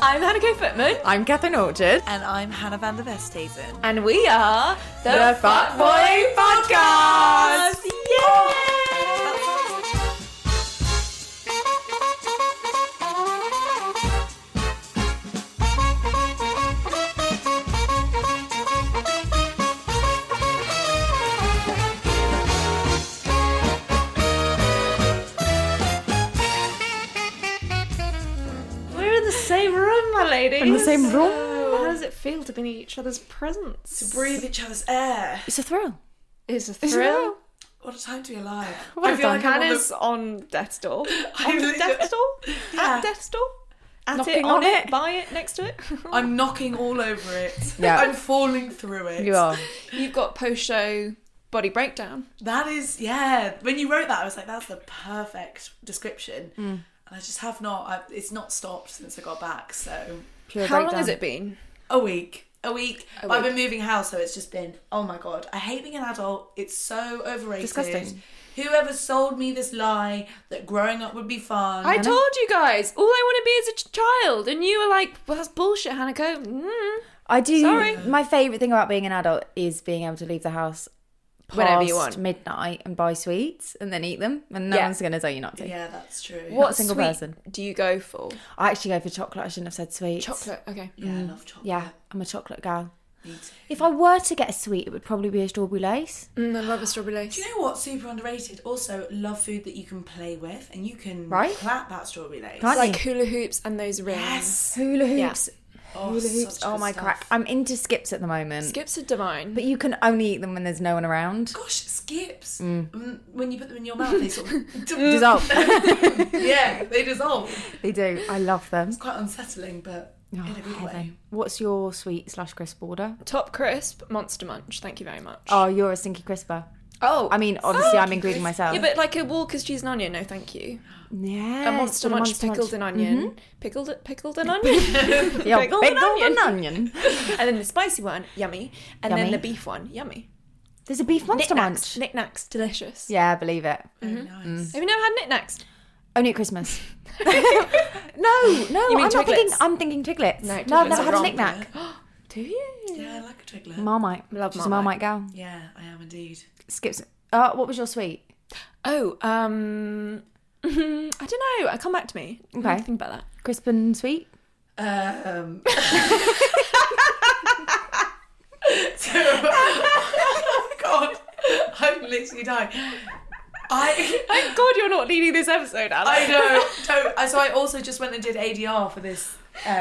I'm Hannah Footman. I'm Catherine Orchard. And I'm Hannah van der Vesthuizen. And we are The Fuckboy Podcast! Yay! We're in the same room, my ladies. In the same room. How does it feel to be in each other's presence? To breathe each other's air. It's a thrill. It's a It's a thrill. thrill. What a time to be alive. What I a feel time. like I'm on Hannah's the... on death's door. I On really- death's door? Yeah. At death's door? At Knocking it, on it. by it, next to it. I'm knocking all over it. Yeah. I'm falling through it. You are. You've got post-show body breakdown. That is, yeah. When you wrote that, I was like, that's the perfect description. And I just have not, it's not stopped since I got back, so... Pure How long breakdown. has it been? A week. But I've week. been moving house, so it's just been, oh my God. I hate being an adult. It's so overrated. Disgusting. Whoever sold me this lie that growing up would be fun. I told you guys, all I want to be is a child. And you were like, well, that's bullshit, Hannah. I do. Sorry. My favourite thing about being an adult is being able to leave the house Whenever you past want. midnight and buy sweets and then eat them, and no Yeah. one's going to tell you not to. Yeah, that's true. What single sweet person. do you go for? I actually go for chocolate. I shouldn't have said sweets. Chocolate, okay. Yeah, I love chocolate. Yeah, I'm a chocolate gal. Me too. If I were to get a sweet, it would probably be a strawberry lace. I love a strawberry lace. Do you know what's super underrated? Also, love food that you can play with, and you can Right. clap that strawberry lace. Can't Like hula hoops and those rings. Yes. Hula hoops. Oh, Hula hoops. such Oh good my stuff. crack. I'm into skips at the moment. Skips are divine. But you can only eat them when there's no one around. Gosh, skips. When you put them in your mouth, they sort of Dissolve. yeah, they dissolve. They do. I love them. It's quite unsettling, but in a good way. Heaven. What's your sweet/crisp order? Top crisp, Monster Munch. Thank you very much. Oh, you're a stinky crisper. Oh. I mean, obviously, I'm including myself. Yeah, but like a Walker's cheese and onion, no thank you. Yeah. A Monster Munch pickled an onion. Pickled an onion. Yeah, pickled pickled an an onion. And then the spicy one, yummy. And Yummy. then the beef one, yummy. There's a beef monster Knickknacks. munch. Knickknacks, delicious. Yeah, I believe it. Very nice. Have you never had knickknacks? Only at Christmas. No, You mean I'm not thinking. Twiglets? I'm thinking Twiglets. No, I've Twiglets never are had a wrong. knick-knack. Do you? Yeah, I like a twiglet. Marmite. Love She's a Marmite. Marmite gal. Yeah, I am indeed. Skips. What was your sweet? Oh, I don't know. Come back to me. Okay. Think about that. Crisp and sweet? Oh God, I'm literally dying. Thank God you're not leading this episode, Alex. I know. So I also just went and did ADR for this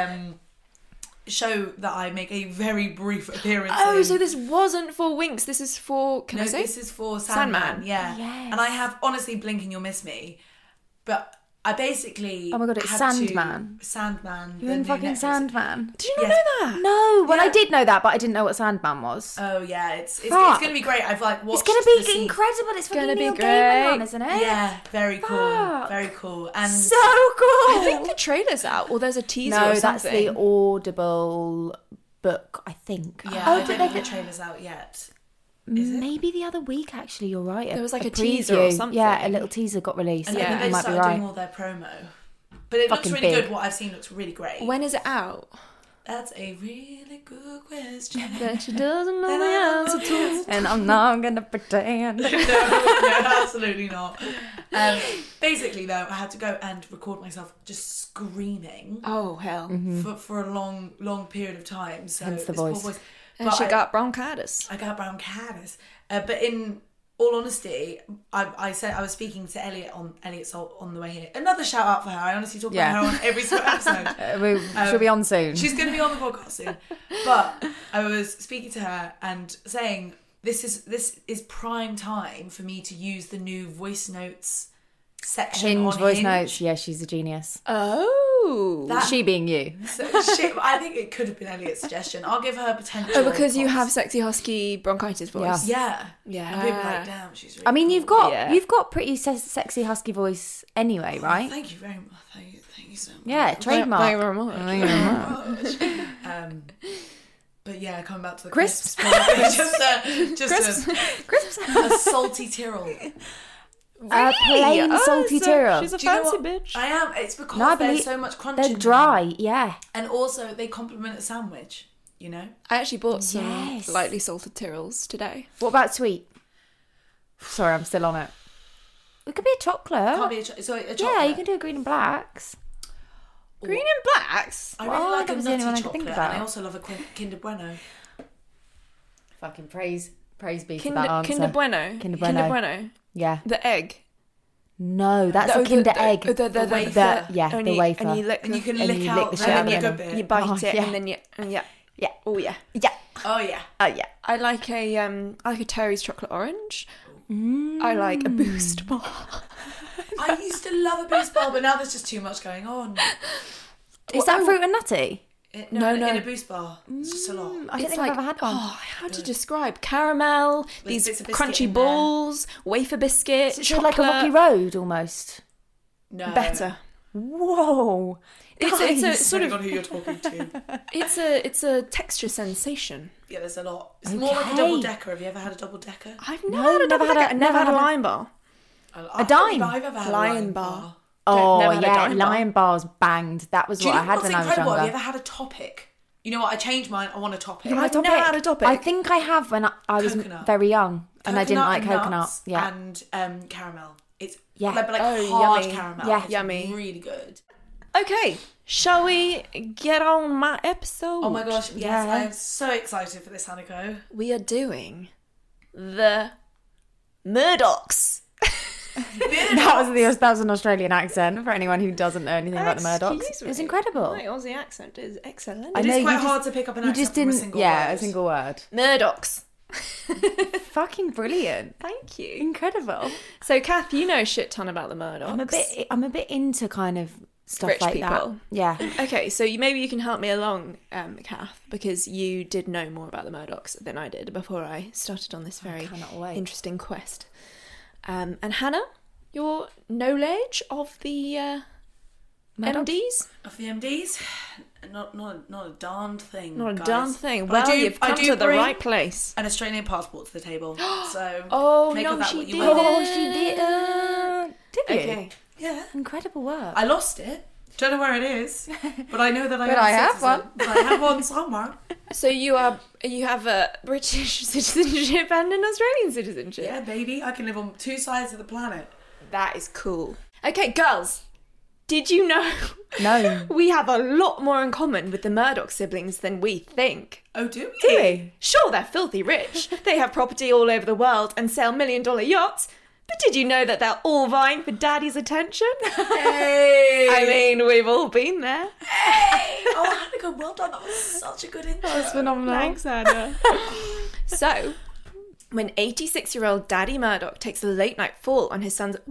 show that I make a very brief appearance Oh, in. so this wasn't for Winx. This is for. Can No, I say? this is for Sandman. Sandman. Yeah. Yes. And I have, honestly, blink and you'll miss me. But I basically... Oh my God, it's had Sandman. Sandman. You're the in new fucking Netflix- Sandman. Did you not Yes. know that? No, well, I Yeah. did know that, but I didn't know what Sandman was. Oh, yeah. It's Fuck. going to be great. I've, like, It's watched going to the be scene- incredible. It's fucking Gonna be Neil great. Gaiman on, isn't it? Yeah, very cool. Fuck. Very cool. And So cool. I think the trailer's out, or there's a teaser No, or that's something. the Audible book, I think. yeah, Oh, I but don't think they've- the trailer's out yet. Is it? Maybe the other week, actually, you're right. There was like a teaser or preview. something. Yeah, a little teaser got released. And I I think think you they might be started right. doing all their promo. But it looks Fucking really big. good. What I've seen looks really great. When is it out? That's a really good question. That she doesn't know the answer to. And I'm not going to pretend. no, absolutely not. Basically, though, I had to go and record myself just screaming Oh hell! for a long period of time. So Hence the this poor voice. And But she I- got bronchitis. I got bronchitis. But in all honesty, I said I was speaking to Elliot Salt on the way here. Another shout out for her. I honestly talk Yeah. about her on every single episode. She'll be on soon. She's going to be on the podcast soon. But I was speaking to her and saying this is prime time for me to use the new voice notes section Hinge on voice Hinge. notes. Yeah, she's a genius. Oh. That- She being you. So, shit, I think it could have been Elliot's suggestion. I'll give her potential. Oh, because you props. have sexy husky bronchitis voice. Yeah. Yeah. And people are like, damn, she's really I mean, cool. you've got pretty sexy husky voice anyway, right? Thank you very much. Thank you so much. Yeah, trademark. Thank you very much. But yeah, coming back to the Crisps. crisps. just a salty Tyrrell. Plain salty Tyrrell. She's a Do you know fancy what? bitch. I am. It's because No, I there's believe- so much crunch They're in them. dry, yeah. And also, they complement a sandwich, you know? I actually bought some Yes. lightly salted Tyrrells today. What about sweet? Sorry, I'm still on it. It could be a chocolate. Can't be a chocolate. Yeah, you can do a green and blacks. Green and blacks? I really Well, like that a was the only one nutty I could think chocolate, about. and I also love a Kinder Bueno. Fucking praise be for Kinder, that answer. Kinder Bueno. Kinder Bueno. Yeah. The egg. No, that's a Kinder egg. The wafer. Yeah, and the you, wafer. And you lick And you can And lick you out lick the the shit out of good them. bit. you bite Oh, it yeah. and then you yeah. Yeah. Oh yeah. Yeah. Oh, yeah. Oh, yeah. I like a Terry's chocolate orange. I like a Boost bar. I used to love a Boost bar, but now there's just too much going on. Is that fruit and nutty? No, No. in a Boost bar. It's just a lot. I don't think I've ever had one. Oh, how to describe caramel? These bits of biscuit crunchy in there. balls, wafer biscuit, Is it chocolate. like a Rocky Road almost? No. Better. Whoa. It's a sort Depending of on who you're talking to. it's a texture sensation. Yeah, there's a lot. It's more like a double decker. Have you ever had a double decker? I've No, never had a never had double-decker. a- never had a never had a- Lion bar. A dime. I've ever had Lion a Lion bar. bar. Oh, Never had a yeah. Lion bar. Lion bars banged. That was Do you what know I had what's when I was incredible? Have you younger. ever had a topic? You know what? I changed mine. I want a topic. I've never had a topic. I think I have when I was Coconut. very young and I didn't like and coconut. nuts Yeah. And caramel. It's Yeah. like Oh, hard yummy. caramel. Yeah. It's Yummy. really good. Okay, shall we get on my episode? Oh my gosh, yes, Yeah. I am so excited for this, Hanako. We are doing the Murdochs. That was an Australian accent for anyone who doesn't know anything about the Murdochs. Excuse It was me. incredible. My Aussie accent is excellent. I It know, is you quite just- hard to pick up an You accent just from didn't, a single yeah, word. a single word. Murdochs. Fucking brilliant. Thank you. Incredible. So, Kath, you know a shit ton about the Murdochs. I'm a bit into kind of stuff Rich like people. that. Yeah. Okay, so maybe you can help me along, Kath, because you did know more about the Murdochs than I did before I started on this very cannot wait. interesting quest. And Hannah, your knowledge of the Murdochs? MDs? Of the MDs, not a darned thing. Not a guys. darn thing. But Well, I do- you've I come do to the bring right place. An Australian passport to the table. So Oh, make no, of that she what you didn't. will. Oh, she didn't. Did you? Okay. Yeah, Incredible work. I lost it. Don't know where it is, but I know that I But am I a have citizen. one. But I have one somewhere. So you have a British citizenship and an Australian citizenship. Yeah, baby, I can live on two sides of the planet. That is cool. Okay, girls, did you know No. we have a lot more in common with the Murdoch siblings than we think? Oh, do we? Do we? Sure, they're filthy rich. They have property all over the world and sail million-dollar yachts. But did you know that they're all vying for daddy's attention? Hey! I mean, we've all been there. Hey! Oh, Hanako, well done. That was such a good intro. That's phenomenal. Thanks, Anna. So, when 86-year-old Daddy Murdoch takes a late-night fall on his son's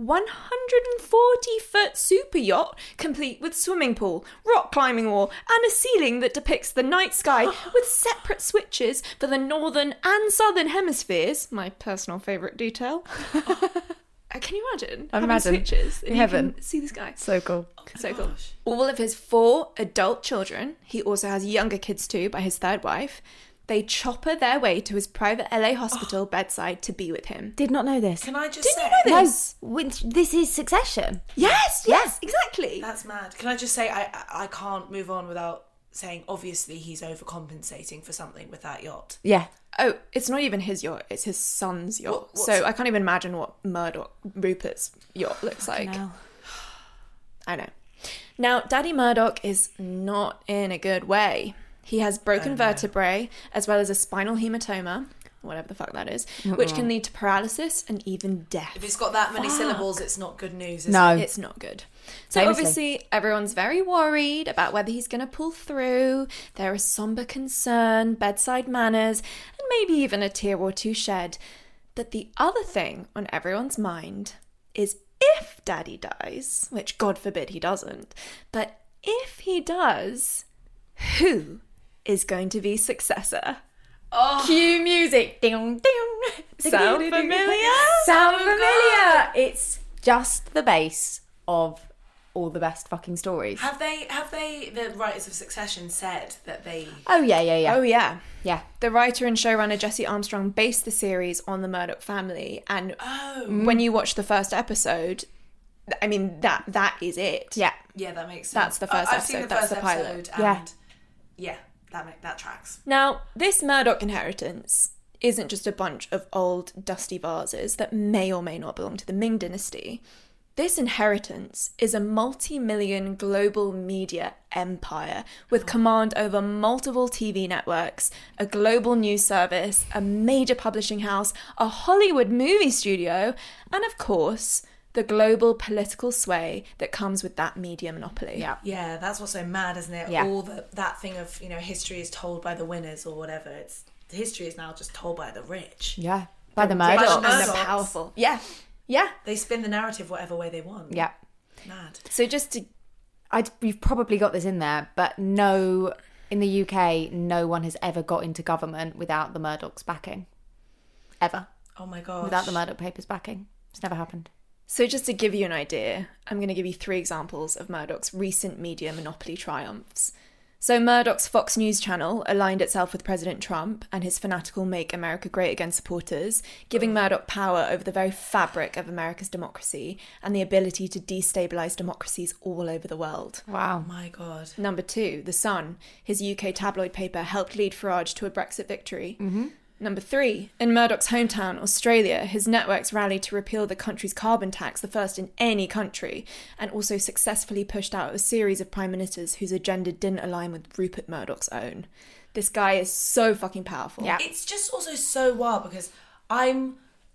140-foot super yacht, complete with swimming pool, rock climbing wall, and a ceiling that depicts the night sky with separate switches for the northern and southern hemispheres, my personal favourite detail. Can you imagine? I having imagine. switches and Heaven. you can see the sky. So cool. So cool. Gosh. All of his 4 adult children, he also has younger kids too by his third wife, they chopper their way to his private LA hospital bedside to be with him. Did not know this. Can I just Didn't say? you know No, this? this is Succession. Yes, exactly. That's mad. Can I just say I can't move on without saying obviously he's overcompensating for something with that yacht. Yeah. Oh, it's not even his yacht, it's his son's yacht. What's- So I can't even imagine what Rupert's yacht looks like. No. I know. Now, Daddy Murdoch is not in a good way. He has broken vertebrae, as well as a spinal hematoma, whatever the fuck that is, which can lead to paralysis and even death. If it's got that many syllables, it's not good news, is No. it? It's not good. So Famously. obviously everyone's very worried about whether he's going to pull through. There is somber concern, bedside manners, and maybe even a tear or two shed. But the other thing on everyone's mind is if Daddy dies, which God forbid he doesn't, but if he does, who is going to be successor? Oh, Cue music. Ding, ding. Sound familiar? Sound familiar. It's just the base of all the best fucking stories. Have they, the writers of Succession, said that they... Oh, yeah. Oh, yeah. Yeah. The writer and showrunner Jesse Armstrong based the series on the Murdoch family. And when you watch the first episode, I mean, that is it. Yeah. Yeah, that makes sense. That's the first I've seen episode. the That's first the pilot. episode, and yeah, that tracks. Now, this Murdoch inheritance isn't just a bunch of old dusty vases that may or may not belong to the Ming dynasty. This inheritance is a multi-million global media empire with command over multiple TV networks, a global news service, a major publishing house, a Hollywood movie studio, and of course, the global political sway that comes with that media monopoly. Yeah. Yeah, that's what's so mad, isn't it? Yeah. All that thing of, history is told by the winners or whatever. It's history is now just told by the rich. Yeah. By the By the Murdochs. And the Murdochs. powerful. Yeah. Yeah. They spin the narrative whatever way they want. Yeah. Mad. So just to... You've probably got this in there, but no, in the UK, no one has ever got into government without the Murdochs backing. Ever. Oh my gosh. Without the Murdoch papers backing. It's never happened. So just to give you an idea, I'm going to give you 3 examples of Murdoch's recent media monopoly triumphs. So Murdoch's Fox News channel aligned itself with President Trump and his fanatical Make America Great Again supporters, giving Murdoch power over the very fabric of America's democracy and the ability to destabilise democracies all over the world. Wow. Oh my God. Number 2, The Sun, his UK tabloid paper, helped lead Farage to a Brexit victory. Number 3, in Murdoch's hometown, Australia, his networks rallied to repeal the country's carbon tax, the first in any country, and also successfully pushed out a series of prime ministers whose agenda didn't align with Rupert Murdoch's own. This guy is so fucking powerful. Yeah. It's just also so wild because I'm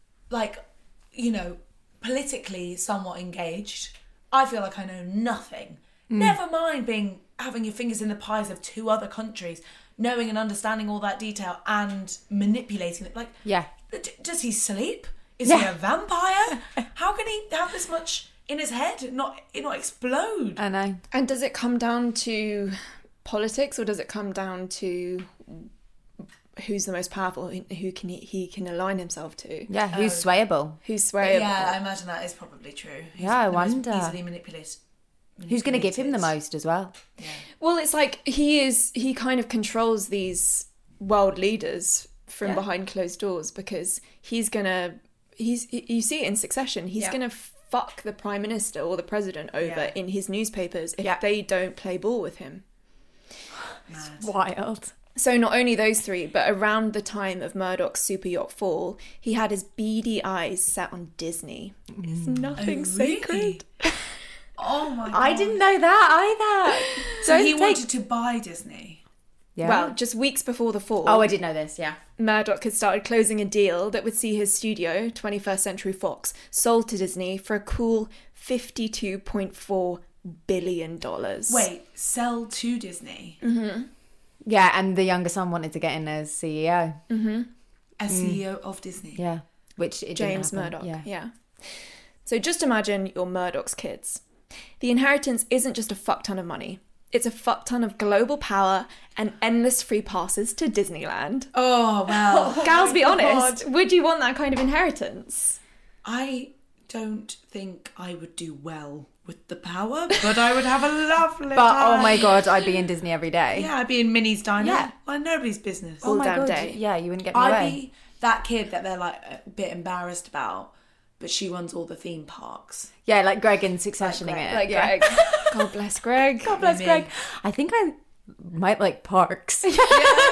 politically somewhat engaged. I feel like I know nothing. Never mind having your fingers in the pies of 2 other countries, knowing and understanding all that detail and manipulating it. Like, Yeah. Does he sleep? Is he a vampire? How can he have this much in his head and not explode? I know. And does it come down to politics, or does it come down to who's the most powerful, who can he can align himself to? Yeah, who's swayable? Who's swayable? Yeah, I imagine that is probably true. He's Yeah, I the most wonder. Easily manipulated. Who's going to give him the most as well? Well, it's like he kind of controls these world leaders from Yeah. behind closed doors, because you see it in Succession, he's gonna fuck the prime minister or the president over in his newspapers if they don't play ball with him. Mad. Wild. So not only those 3, but around the time of Murdoch's super yacht fall, he had his beady eyes set on Disney. It's nothing sacred. Really? Oh my God. I didn't know that either. So he wanted to buy Disney. Yeah. Well, just weeks before the fall, I did know this, yeah. Murdoch had started closing a deal that would see his studio, 21st Century Fox, sold to Disney for a cool $52.4 billion. Wait, sell to Disney Yeah, and the younger son wanted to get in as CEO. as CEO of Disney. Yeah. Which it didn't James happen. Murdoch. Yeah. So just imagine you're Murdoch's kids. The inheritance isn't just a fuck ton of money. It's a fuck ton of global power and endless free passes to Disneyland. Oh well. Gals, be honest, would you want that kind of inheritance? I don't think I would do well with the power, but I would have a lovely But time. oh my God, I'd be in Disney every day. Yeah, I'd be in Minnie's diner. Yeah. Well, nobody's business. All my damn God, day. Yeah, you wouldn't get me I'd away. be that kid that they're like a bit embarrassed about, but she runs all the theme parks. Yeah, like Greg in Successioning it. Like yeah. Greg. God bless Greg. God bless Me. Greg. I think I might like parks. In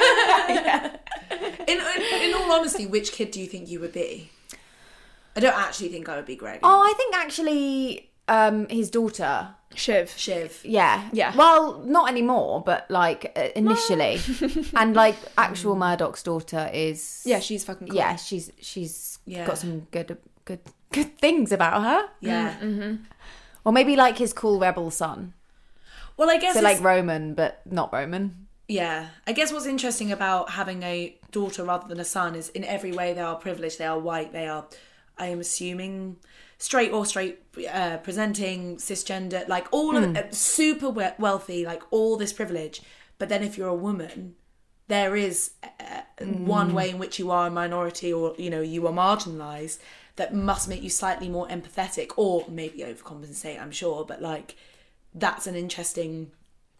all honesty, which kid do you think you would be? I don't actually think I would be Greg. Oh, I think actually his daughter. Shiv. Shiv. Yeah. Yeah. Well, not anymore, but like initially. And like actual Murdoch's daughter is Yeah, she's fucking cool. yeah, she's Yeah. got some good things about her. Yeah. Or maybe like his cool rebel son. Well, I guess So it's- like Roman, but not Roman. yeah. I guess what's interesting about having a daughter rather than a son is in every way they are privileged. They are white. They are, I am assuming, straight, presenting, cisgender, like all of it, super wealthy, like all this privilege. But then if you're a woman, there is one way in which you are a minority or, you are marginalised that must make you slightly more empathetic or maybe overcompensate, I'm sure. But like, that's an interesting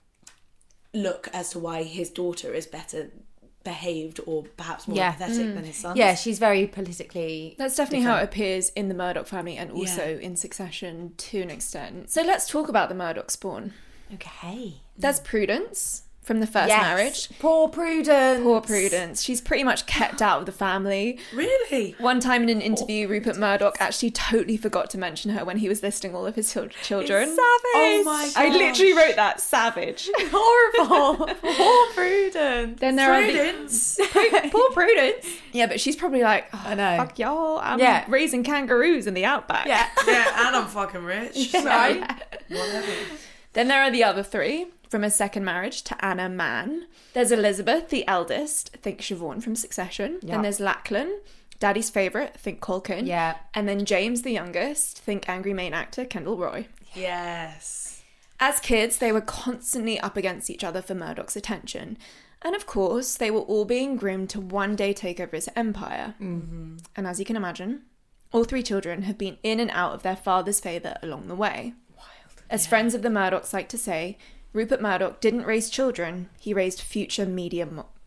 look as to why his daughter is better behaved or perhaps more empathetic than his son. Yeah, she's very politically... That's definitely how it appears in the Murdoch family and also in Succession to an extent. So let's talk about the Murdoch spawn. Okay. There's Prudence from the first marriage. Poor Prudence. Poor Prudence. She's pretty much kept out of the family. Really? One time in an interview, Rupert Murdoch actually totally forgot to mention her when he was listing all of his children. Savage. Oh my God. I literally wrote that. Savage. Horrible. Poor Prudence. Then there are Prudence. poor Prudence. Yeah, but she's probably like, oh, I know. fuck y'all. I'm raising kangaroos in the outback. Yeah. Yeah, and I'm fucking rich. Right? Whatever. Then there are the other three from a second marriage to Anna Mann. There's Elizabeth, the eldest, think Siobhan from Succession. Yep. Then there's Lachlan, Daddy's favourite, think Culkin. Yeah. And then James, the youngest, think angry main actor Kendall Roy. Yes. As kids, they were constantly up against each other for Murdoch's attention. And of course, they were all being groomed to one day take over his empire. Mm-hmm. And as you can imagine, all three children have been in and out of their father's favour along the way. Wild. As friends of the Murdochs like to say, Rupert Murdoch didn't raise children, he raised future media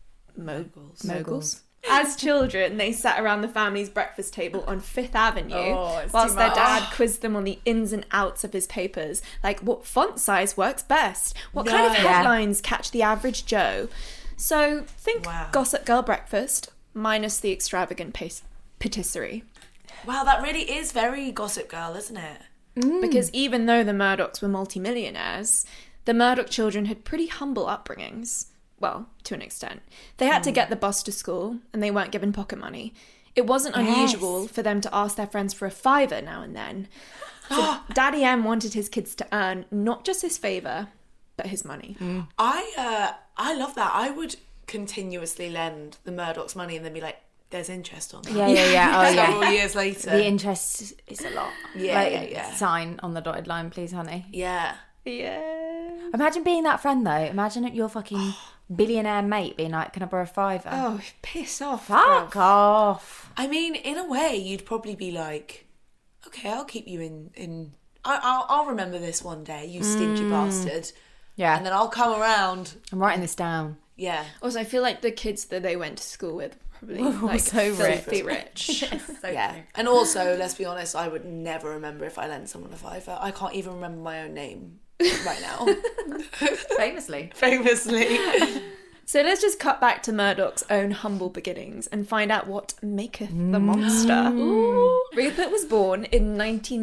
moguls. As children, they sat around the family's breakfast table on Fifth Avenue whilst their dad quizzed them on the ins and outs of his papers, like what font size works best, what kind of headlines catch the average Joe. So think Gossip Girl breakfast, minus the extravagant patisserie. Wow, that really is very Gossip Girl, isn't it? Because even though the Murdochs were multimillionaires, the Murdoch children had pretty humble upbringings. Well, to an extent. They had to get the bus to school, and they weren't given pocket money. It wasn't unusual for them to ask their friends for a fiver now and then. So Daddy M wanted his kids to earn not just his favour, but his money. I love that. I would continuously lend the Murdochs money and then be like, there's interest on that. Yeah. Oh, yeah. Several years later. The interest is a lot. Yeah. Sign on the dotted line, please, honey. Yeah. Yeah. Imagine being that friend, though. Imagine your fucking billionaire mate being like, can I borrow a fiver? Oh, piss off. Fuck bruv. off. I mean, in a way, you'd probably be like, okay, I'll keep you in. I'll remember this one day, you stingy bastard. Yeah. And then I'll come around. I'm writing this down. Yeah. Also, I feel like the kids that they went to school with probably like so filthy rich. Yeah. And also, let's be honest, I would never remember if I lent someone a fiver. I can't even remember my own name right now. Famously. Famously. So let's just cut back to Murdoch's own humble beginnings and find out what maketh the monster. Rupert was born in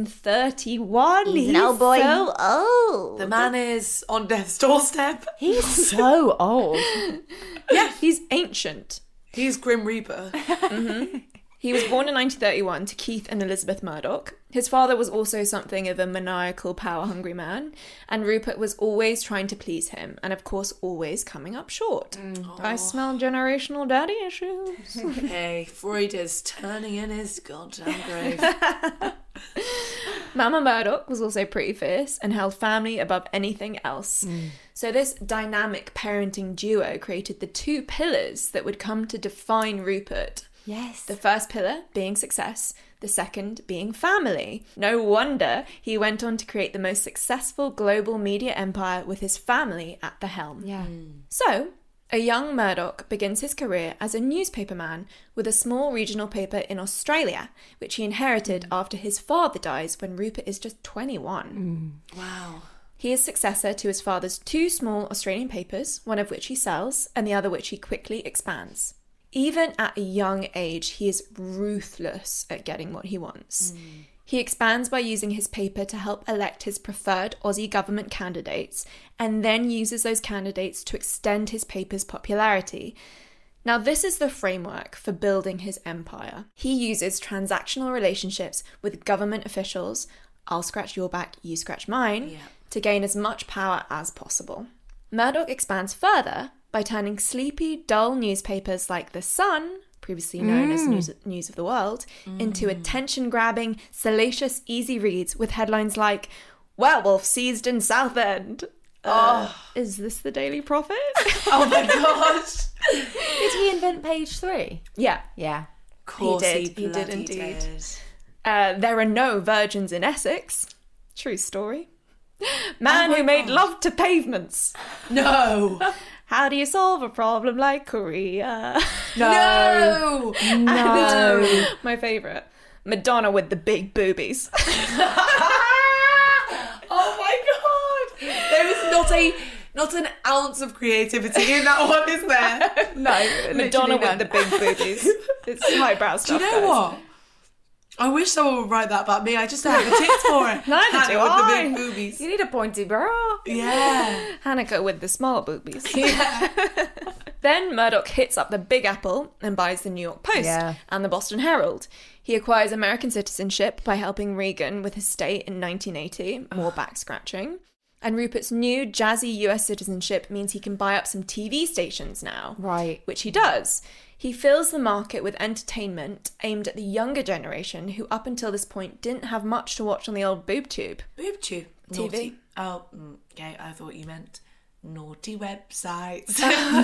1931. He's an old boy. So old. The man is on death's doorstep. He's so old. Yeah, he's ancient. He's Grim Reaper. He was born in 1931 to Keith and Elizabeth Murdoch. His father was also something of a maniacal, power-hungry man, and Rupert was always trying to please him, and of course always coming up short. I smell generational daddy issues. Hey, Freud is turning in his goddamn grave. Mama Murdoch was also pretty fierce and held family above anything else. So this dynamic parenting duo created the two pillars that would come to define Rupert. Yes. The first pillar being success, the second being family. No wonder he went on to create the most successful global media empire with his family at the helm. Yeah. So, a young Murdoch begins his career as a newspaperman with a small regional paper in Australia, which he inherited after his father dies when Rupert is just 21. Wow. He is successor to his father's two small Australian papers, one of which he sells and the other which he quickly expands. Even at a young age, he is ruthless at getting what he wants. He expands by using his paper to help elect his preferred Aussie government candidates, and then uses those candidates to extend his paper's popularity. Now, this is the framework for building his empire. He uses transactional relationships with government officials, I'll scratch your back, you scratch mine, to gain as much power as possible. Murdoch expands further by turning sleepy, dull newspapers like The Sun, previously known as News of the World, into attention-grabbing, salacious, easy reads with headlines like, "Werewolf seized in Southend." Is this the Daily Prophet? Oh my gosh. Did he invent page 3? Yeah. Yeah. Of course He did bloody indeed. did. There are no virgins in Essex. True story. Man Oh my who made gosh. love to pavements. No. How do you solve a problem like Korea? No. No. My favourite. Madonna with the big boobies. Oh my god. There is not an ounce of creativity in that one, is there? No, Madonna with the big boobies. It's highbrow Do stuff. you know guys. what? I wish someone would write that about me. I just don't have the tits for it. Neither Hannah do with I. the big boobies. You need a pointy bra. Yeah. Hanukkah with the small boobies. Yeah. Then Murdoch hits up the Big Apple and buys the New York Post Yeah. and the Boston Herald. He acquires American citizenship by helping Reagan with his state in 1980, more back scratching. And Rupert's new jazzy US citizenship means he can buy up some TV stations now. Right. Which he does. He fills the market with entertainment aimed at the younger generation who up until this point didn't have much to watch on the old boob tube. Boob tube. TV. Naughty. Oh, okay. I thought you meant naughty websites.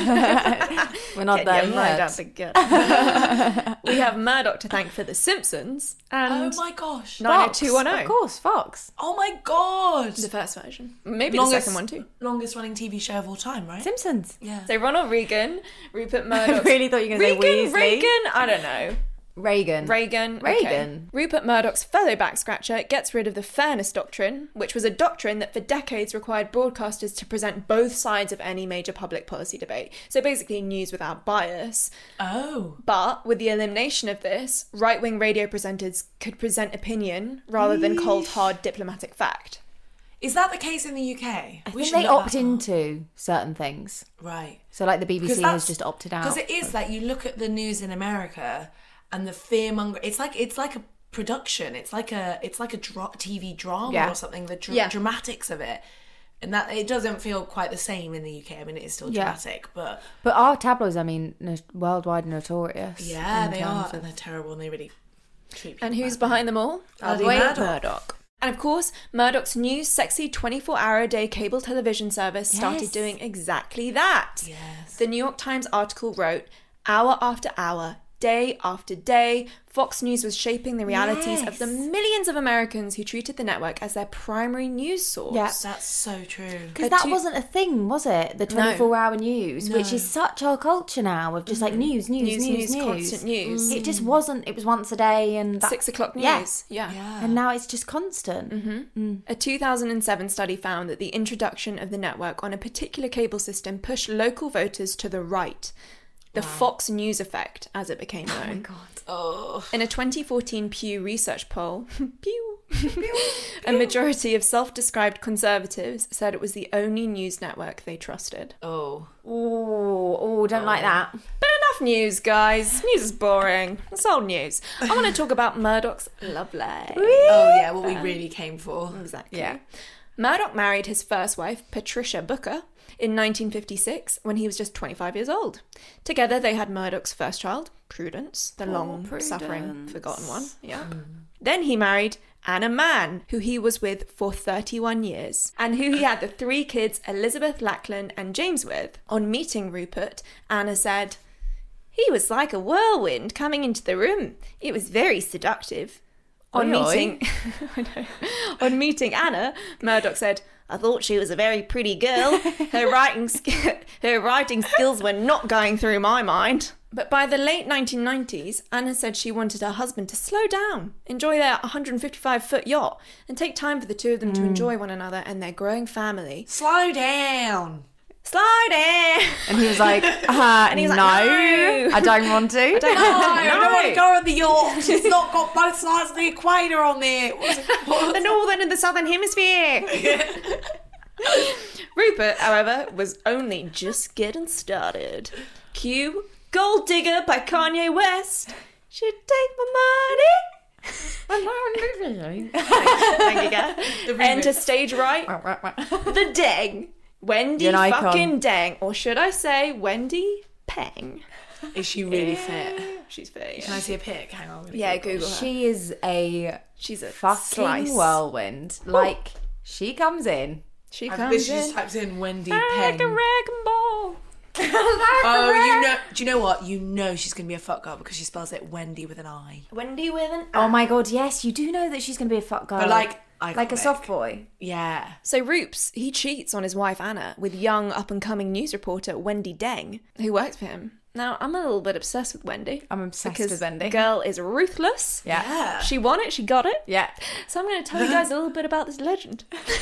We're not Get there your mind yet. out the gut. We have Murdoch to thank for The Simpsons Oh and my gosh. 90210. Of course, Fox. Oh my god. The first version. Maybe Longest- the second one too. Longest running TV show of all time, right? Simpsons. Yeah. So Ronald Reagan, Rupert I Murdoch. really thought you were going to say Weasley. Reagan, I don't know. Reagan. Reagan. Reagan. Okay. Rupert Murdoch's fellow backscratcher gets rid of the Fairness Doctrine, which was a doctrine that for decades required broadcasters to present both sides of any major public policy debate. So basically news without bias. Oh. But with the elimination of this, right-wing radio presenters could present opinion rather than cold, hard diplomatic fact. Is that the case in the UK? I think they opt into certain things. Right. So, like the Because BBC that's- has just opted out. Because it is that you look at the news in America and the fearmonger. It's like a production. It's like a TV drama Yeah. or something. The Yeah. dramatics of it, and that it doesn't feel quite the same in the UK. I mean, it is still Yeah. dramatic, but But our tabloids, I mean, worldwide notorious. yeah, in they terms are, of- and they're terrible, and they really treat people And who's badly. behind them all? Bloody Wade Murdoch. And of course, Murdoch's new sexy 24-hour-a-day cable television service started Yes. doing exactly that. Yes. The New York Times article wrote, hour after hour, day after day, Fox News was shaping the realities of the Yes. millions of Americans who treated the network as their primary news source. Yeah. That's so true. Because The that two- wasn't a thing, was it? The 24-hour news, which No. is such our culture now of just like news. constant news. It just wasn't. It was once a day and that, 6 o'clock Yeah. news. Yeah. Yeah. And now it's just constant. A 2007 study found that the introduction of the network on a particular cable system pushed local voters to the right. The Fox News effect, as it became known. Oh. In a 2014 Pew Research poll, a majority of self-described conservatives said it was the only news network they trusted. Oh. Oh, don't like that. But enough news, guys. News is boring. It's old news. I want to talk about Murdoch's love life. Oh yeah, what we really came for. Exactly. Yeah. Murdoch married his first wife, Patricia Booker, in 1956 when he was just 25 years old. Together they had Murdoch's first child, Prudence, the long-suffering, Prudence. forgotten one. Yeah. Then he married Anna Mann, who he was with for 31 years, and who he had the 3 kids, Elizabeth, Lachlan, and James with. On meeting Rupert, Anna said, "He was like a whirlwind coming into the room. It was very seductive." On Oi, oi. meeting, I know. On meeting Anna, Murdoch said, "I thought she was a very pretty girl. Her writing skills were not going through my mind." But by the late 1990s, Anna said she wanted her husband to slow down, enjoy their 155-foot yacht, and take time for the two of them to enjoy one another and their growing family. Slow down. Slow down! And he was like, he was like, no, "No." I don't want to. No, I don't want to go on the yacht. It's not got both sides of the equator on there. The northern and the southern hemisphere. Rupert, however, was only just getting started. Cue Gold Digger by Kanye West. Should take my money. Thank you, Gav. Enter stage right. The Deng. Wendy You're an icon. fucking Deng. Or should I say Wendy Peng? Is she really fit? She's fit. Can I see a pic? Hang on. Yeah, Google her. She is a She's a fucking slice. whirlwind. Like, she comes in. She I've comes literally just in typed in Wendy like Peng. a wrecking ball. Oh, you know? Do you know what? You know she's gonna be a fuck girl because she spells it Wendy with an I. Wendy with an Oh my god, yes, you do know that she's going to be a fuck girl. But like Like a Iconic. soft boy. Yeah. So Roops, he cheats on his wife Anna with young up-and-coming news reporter Wendy Deng, who works for him. Now, I'm a little bit obsessed with Wendy. I'm obsessed because with Wendy. Girl is ruthless. Yeah. She won it, she got it. Yeah. So I'm going to tell you guys a little bit about this legend.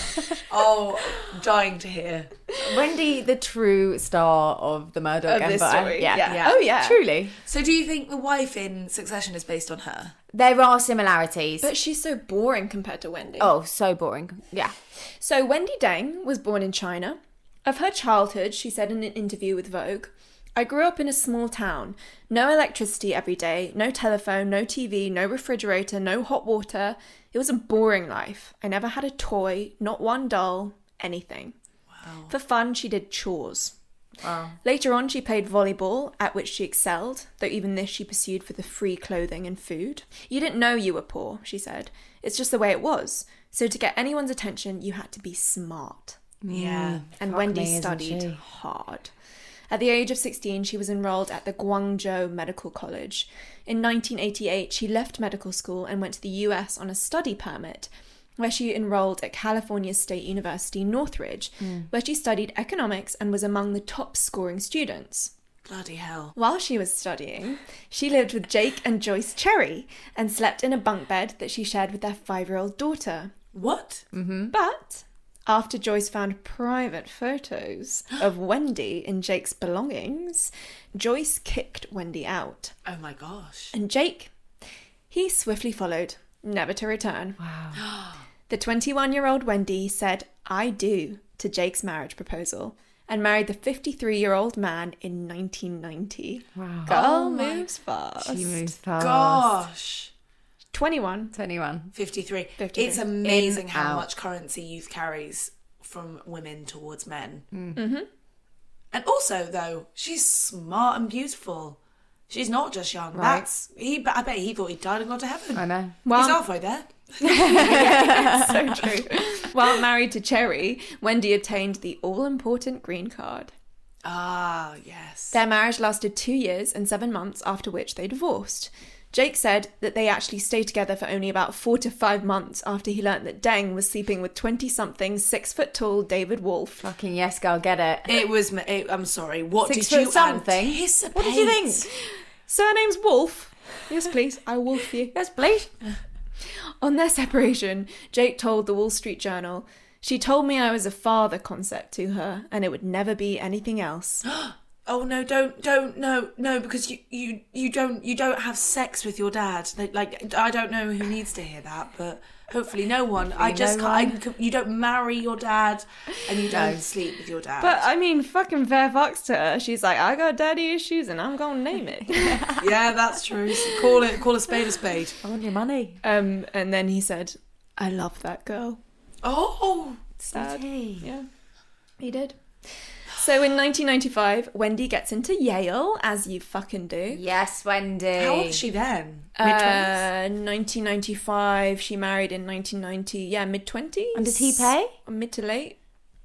Oh, dying to hear. Wendy, the true star of the Murdoch Of this Empire. story. Yeah. Yeah. Oh, yeah. Truly. So do you think the wife in Succession is based on her? There are similarities. But she's so boring compared to Wendy. Oh, so boring. Yeah. So Wendy Deng was born in China. Of her childhood, she said in an interview with Vogue, I grew up in a small town. No electricity every day, no telephone, no TV, no refrigerator, no hot water. It was a boring life. I never had a toy, not one doll, anything. Wow. For fun, she did chores. Wow. Later on, she played volleyball, at which she excelled, though even this she pursued for the free clothing and food. You didn't know you were poor, she said. It's just the way it was. So to get anyone's attention, you had to be smart. Yeah. And Fuck Wendy me, isn't studied she? hard. At the age of 16, she was enrolled at the Guangzhou Medical College. In 1988, she left medical school and went to the US on a study permit, where she enrolled at California State University, Northridge, where she studied economics and was among the top scoring students. Bloody hell. While she was studying, she lived with Jake and Joyce Cherry and slept in a bunk bed that she shared with their 5-year-old daughter. What? But after Joyce found private photos of Wendy in Jake's belongings, Joyce kicked Wendy out. Oh my gosh. And Jake, he swiftly followed, never to return. Wow. The 21-year-old Wendy said, I do, to Jake's marriage proposal and married the 53-year-old man in 1990. Wow. Girl Oh my- moves fast. She moves fast. Gosh. 21. 21. 53. 53. It's amazing In, how out. much currency youth carries from women towards men. Mm-hmm. And also, though, she's smart and beautiful. She's not just young. Right. I bet he thought he'd died and gone to heaven. I know. He's halfway there. So true. While married to Cherry, Wendy obtained the all-important green card. Ah, yes. Their marriage lasted 2 years and 7 months, after which they divorced. Jake said that they actually stayed together for only about 4 to 5 months after he learnt that Deng was sleeping with 20-something 6-foot-tall David Wolf. Fucking yes, girl, get it. It was. I'm sorry. What 6 did you foot something? anticipate? What did you think? Surname's Wolf. Yes, please. I wolf you. Yes, please. On their separation, Jake told the Wall Street Journal, she told me I was a father concept to her and it would never be anything else. Oh no! Don't no! Because you don't have sex with your dad. Like I don't know who needs to hear that, but hopefully no one. I just no can't. You don't marry your dad, and you don't sleep with your dad. But I mean, fucking fair fucks to her. She's like, I got daddy issues and I'm gonna name it. yeah, that's true. So call a spade a spade. I want your money. And then he said, I love that girl. Oh, Sad. Hey. Yeah, he did. So in 1995, Wendy gets into Yale, as you fucking do. Yes, Wendy. how old is she then? Mid-20s? 1995, she married in 1990. Yeah, mid-20s. And does he pay? Mid to late.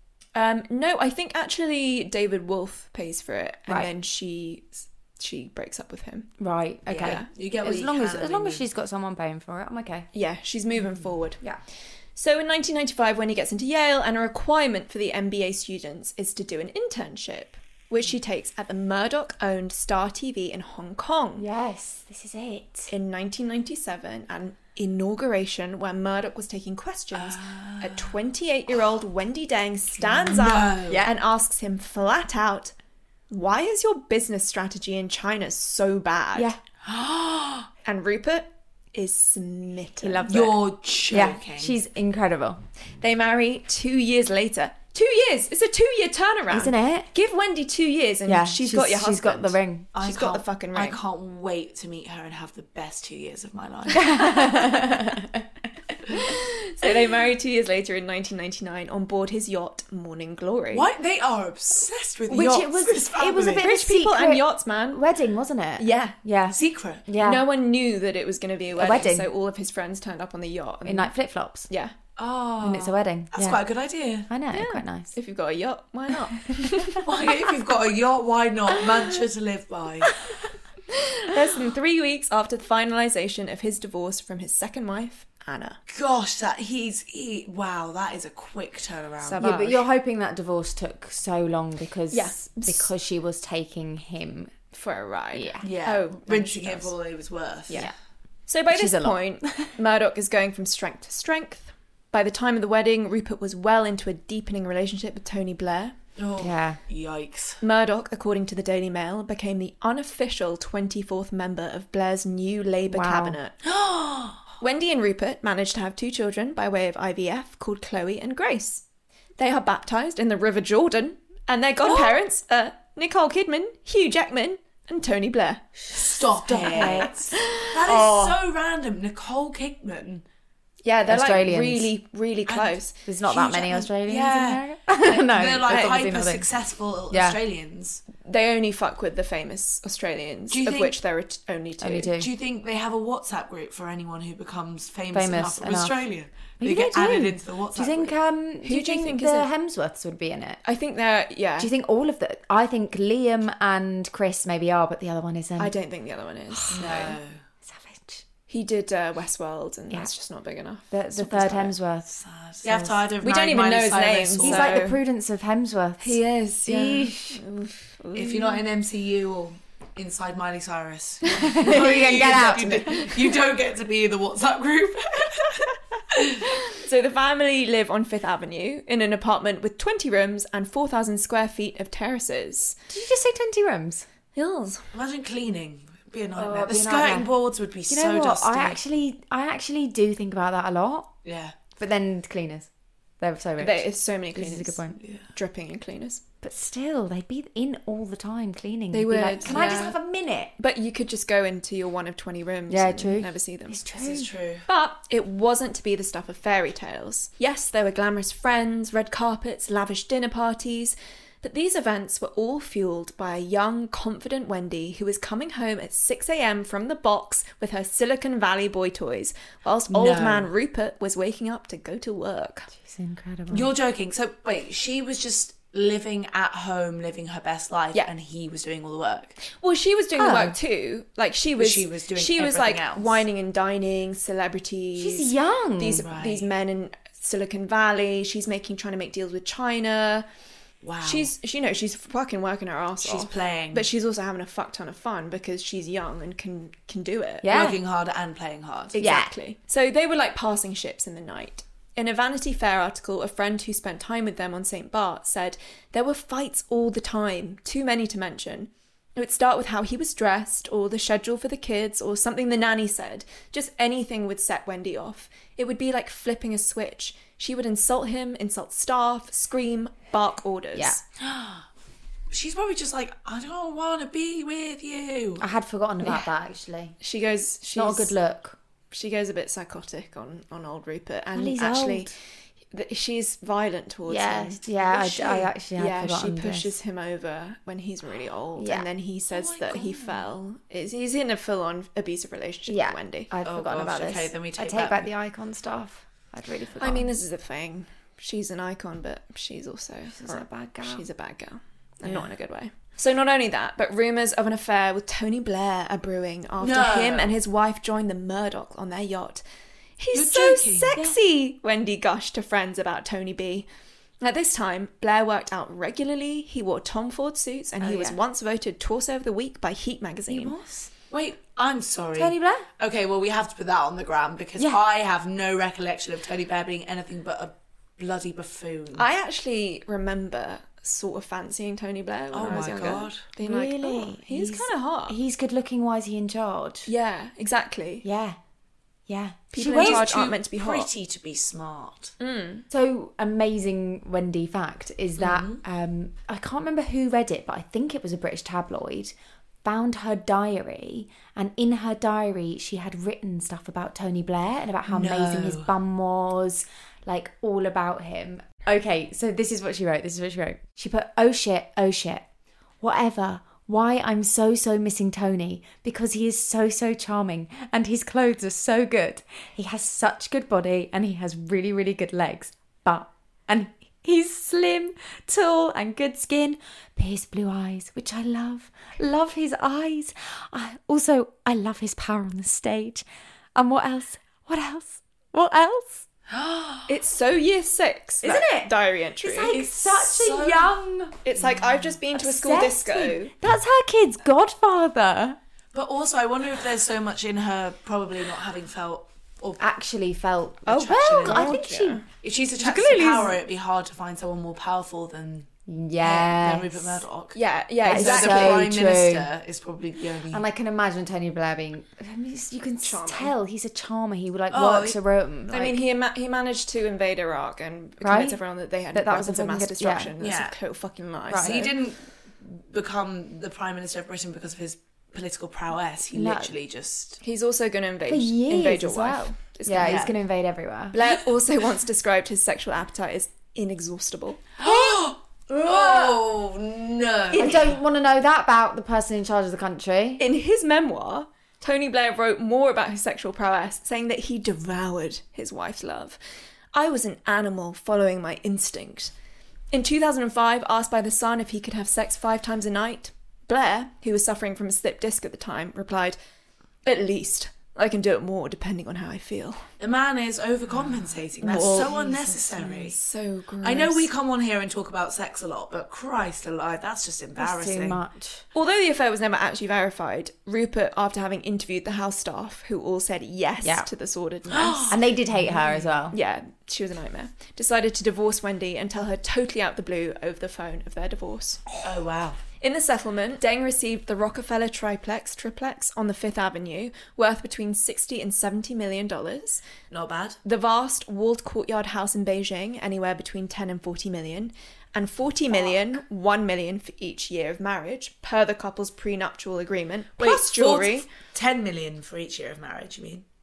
No, I think actually David Wolf pays for it, and Right. then she breaks up with him. Right. Okay. Yeah. You get what As you long as can, as I long as mean. she's got someone paying for it, I'm okay. Yeah, she's moving forward. Yeah. So in 1995, Wendy gets into Yale, and a requirement for the MBA students is to do an internship, which she takes at the Murdoch-owned Star TV in Hong Kong. Yes, this is it. In 1997, an inauguration where Murdoch was taking questions, a 28-year-old Wendy Deng stands up and asks him flat out, why is your business strategy in China so bad? Yeah. And Rupert is smitten. He loves it. You're joking. Yeah, she's incredible. They marry 2 years later. 2 years! It's a 2-year turnaround. Isn't it? Give Wendy 2 years and Yeah, she's got your husband. She's got the ring. She's got the fucking ring. I can't wait to meet her and have the best 2 years of my life. So they married 2 years later in 1999 on board his yacht Morning Glory. Why they are obsessed with Which yachts? it was- this it was a family. bit- Rich people and secret yachts, man. Wedding, wasn't it? Yeah. Yeah. secret. Yeah. No one knew that it was going to be a wedding, wedding. so all of his friends turned up on the yacht. And, In like flip flops. yeah. Oh, And it's a wedding. that's Yeah. quite a good idea. I know, quite nice. If you've got a yacht, why not? Why, if you've got a yacht, why not? Mantra to live by. Less than 3 weeks after the finalisation of his divorce from his second wife, Anna. Gosh, wow, that is a quick turnaround. So- Yeah, but you're hoping that divorce took so long because Yes. because she was taking him. For a ride. Yeah. Yeah, Oh, rinsing she him does. for all he was worth. Yeah. So by Which is this a lot. point, Murdoch is going from strength to strength. By the time of the wedding, Rupert was well into a deepening relationship with Tony Blair. Oh, Yeah. yikes. Murdoch, according to the Daily Mail, became the unofficial 24th member of Blair's new Labour Wow. cabinet. Wendy and Rupert managed to have 2 children by way of IVF called Chloe and Grace. They are baptised in the River Jordan, and their godparents are Nicole Kidman, Hugh Jackman, and Tony Blair. Stop it. That is so random. Nicole Kidman. Yeah, they're like Australians. really, really close. There's not Hugh that many Jackman. Australians Yeah. in America. No, They're like there's obviously hyper nothing. successful Yeah. Australians. They only fuck with the famous Australians, Do you of think- which there are only 2. Only 2. Do you think they have a WhatsApp group for anyone who becomes famous Famous enough from enough. Australia? Maybe They get they do. added into the WhatsApp Do you think? group. Do you do you think think the is it? Hemsworths would be in it? I think they're, yeah. Do you think all of the? I think Liam and Chris maybe are, but the other one isn't. I don't think the other one is. No. Savage. He did Westworld, and that's just not big enough. The third Hemsworth. You have to either have We don't married even know Miley his Cyrus name, or- He's So- like the Prudence of Hemsworth. He is, yeah. Eesh. If you're not in MCU or inside Miley Cyrus, You can get out. You don't get to be in the WhatsApp group. So the family live on 5th Avenue in an apartment with 20 rooms and 4,000 square feet of terraces. Did you just say 20 rooms? Yes. Imagine cleaning. It'd be a nightmare. it'd The be a skirting nightmare. boards would be You so know what? dusty. I actually do think about that a lot. Yeah. But then cleaners, they're so rich. There is so many This cleaners. is a good point. Dripping in cleaners. But still, they'd be in all the time cleaning. They They'd be would, like, can I just yeah. have a minute? But you could just go into your one of 20 rooms Yeah, and true. never see them. It's true. This is true. But it wasn't to be the stuff of fairy tales. Yes, there were glamorous friends, red carpets, lavish dinner parties, but these events were all fueled by a young, confident Wendy who was coming home at 6 a.m. from the box with her Silicon Valley boy toys, whilst old No. man Rupert was waking up to go to work. It's incredible. You're joking. So wait, she was just living at home, living her best life, Yeah. and he was doing all the work. Well, she was doing the Oh. work too. Like she was she was doing like everything else. whining and dining, celebrities. She's young. These Right. men in Silicon Valley. She's trying to make deals with China. Wow. She's fucking working her ass off. She's playing. But she's also having a fuck ton of fun because she's young and can do it. Yeah. working hard and playing hard. Exactly. So they were like passing ships in the night. In a Vanity Fair article, a friend who spent time with them on St. Bart's said there were fights all the time, too many to mention. It would start with how he was dressed, or the schedule for the kids, or something the nanny said. Just anything would set Wendy off. It would be like flipping a switch. She would insult him, insult staff, scream, bark orders. Yeah. She's probably just like, I don't want to be with you. I had forgotten about that, actually. She goes... She's Not a good look. She goes a bit psychotic on old Rupert, and Well, he's actually, old. She's violent towards Yeah, him. yeah. Is she? I actually had Yeah, she forgotten pushes this. him over when he's really old, Yeah. and then he says my that he God. fell. He's in a full-on abusive relationship Yeah, with Wendy. I'd Oh, forgotten gosh, about this. okay, then we I take take that- back the icon stuff. I'd really forgotten. I mean, this is the thing. She's an icon, but she's also She's a bad girl. She's a bad girl, and not in a good way. So not only that, but rumours of an affair with Tony Blair are brewing after No. him and his wife joined the Murdoch on their yacht. He's You're so joking. sexy, Wendy gushed to friends about Tony B. At this time, Blair worked out regularly, he wore Tom Ford suits, and he was yeah. once voted Torso of the Week by Heat magazine. was Wait, I'm sorry. Tony Blair? Okay, well, we have to put that on the gram because Yeah. I have no recollection of Tony Blair being anything but a bloody buffoon. I actually remember sort of fancying Tony Blair when Oh I was my younger. God. Being like, Really? oh, he's kind of hot. He's good looking. Why is he in charge? Yeah, exactly. Yeah. Yeah. People She in was charge too aren't meant to be hot. pretty to be smart. So amazing Wendy fact is that I can't remember who read it, but I think it was a British tabloid, found her diary, and in her diary she had written stuff about Tony Blair and about how amazing his bum was, like all about him. Okay, so this is what she wrote. She put, oh shit, whatever. Why I'm so missing Tony, because he is so charming and his clothes are so good. He has such good body and he has really good legs. And he's slim, tall and good skin, pierced blue eyes, which I love. Love his eyes. I love his power on the stage. And what else? What else? It's so year 6, Isn't that it? diary entry. It's like It's such so- a young... It's like, I've just been to a school obsessed disco. with- That's her kid's godfather. But also, I wonder if there's so much in her probably not having felt or Actually felt... attraction well, in I her. think she... If she's attracted clearly to is- power, it'd be hard to find someone more powerful than Yeah. Rupert Murdoch. Yeah, That is So exactly. the so Prime true. Minister is probably the only. And I can imagine Tony Blair being... I mean, you can Charming. tell he's a charmer. He would, Oh, works a room. I mean, he managed to invade Iraq and Right? convince everyone that they had That was weapons a of mass fucking good- destruction. yeah. That's Yeah. a total fucking lie. Right. So. He didn't become the Prime Minister of Britain because of his political prowess. He No. literally just. He's also going to invade, for years invade your as wife. well. It's Yeah, gonna- he's going to invade everywhere. Blair also once described his sexual appetite as inexhaustible. Oh no! I don't want to know that about the person in charge of the country. In his memoir, Tony Blair wrote more about his sexual prowess, saying that he devoured his wife's love. I was an animal following my instinct. In 2005, asked by The Sun if he could have sex 5 times a night, Blair, who was suffering from a slipped disc at the time, replied, "At least. I can do it more depending on how I feel." The man is overcompensating. That's Oh, so unnecessary. So gross. I know we come on here and talk about sex a lot, but Christ alive, that's just That's embarrassing. too much. Although the affair was never actually verified, Rupert, after having interviewed the house staff, who all said yes Yeah. to the sordidness, And they did hate her as well. yeah, she was a nightmare, decided to divorce Wendy and tell her totally out the blue over the phone of their divorce. Oh wow. In the settlement, Deng received the Rockefeller triplex on the Fifth Avenue, worth between $60 and $70 million. Not bad. The vast walled courtyard house in Beijing, anywhere between 10 and 40 million. And 40 million, 1 million for each year of marriage, per the couple's prenuptial agreement, plus jewellery. 10 million for each year of marriage, you mean?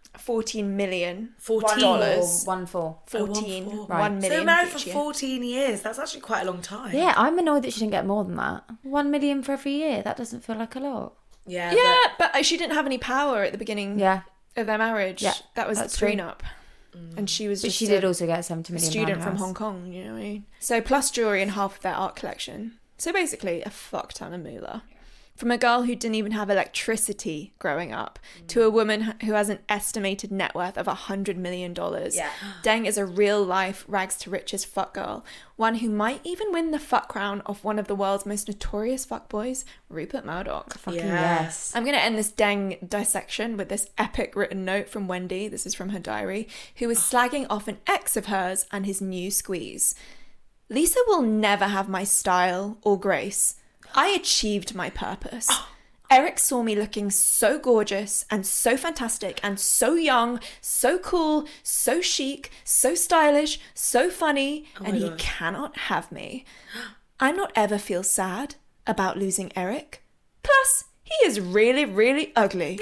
14 million. 14 dollars. 1-4. 14, Oh, 1 Right. million So they're married for for each year. 14 years. That's actually quite a long time. Yeah, I'm annoyed that she didn't get more than that. 1 million for every year. That doesn't feel like a lot. Yeah. Yeah, but she didn't have any power at the beginning Yeah. of their marriage. Yeah, That was the that's true. prenup. And she was But just she did also get 70 a million student pound from house. Hong Kong, you know what I mean? So plus jewellery and half of their art collection. So basically a fuck ton of moolah. From a girl who didn't even have electricity growing up to a woman who has an estimated net worth of $100 million. Yeah. Deng is a real life rags to riches fuck girl. One who might even win the fuck crown of one of the world's most notorious fuckboys, Rupert Murdoch. Fucking Yes. I'm going to end this Deng dissection with this epic written note from Wendy, this is from her diary, who was slagging off an ex of hers and his new squeeze. "Lisa will never have my style or grace. I achieved my purpose. Eric saw me looking so gorgeous and so fantastic and so young, so cool, so chic, so stylish, so funny, and he cannot have me. I not ever feel sad about losing Eric. Plus, he is really, really ugly,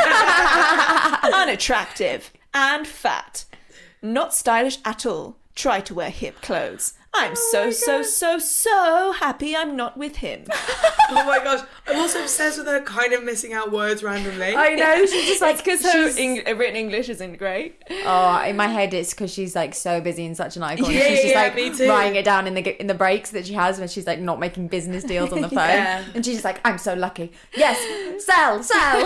unattractive, and fat. Not stylish at all. Try to wear hip clothes. I'm so happy I'm not with him." Oh my gosh. I'm also obsessed with her kind of missing out words randomly. I know, she's just like... Because her written English isn't great. Oh, in my head, it's because she's like so busy and such an icon. Yeah, She's just yeah, like me too. writing it down in the breaks that she has when she's like not making business deals on the phone. Yeah. And she's just like, "I'm so lucky. Yes, sell."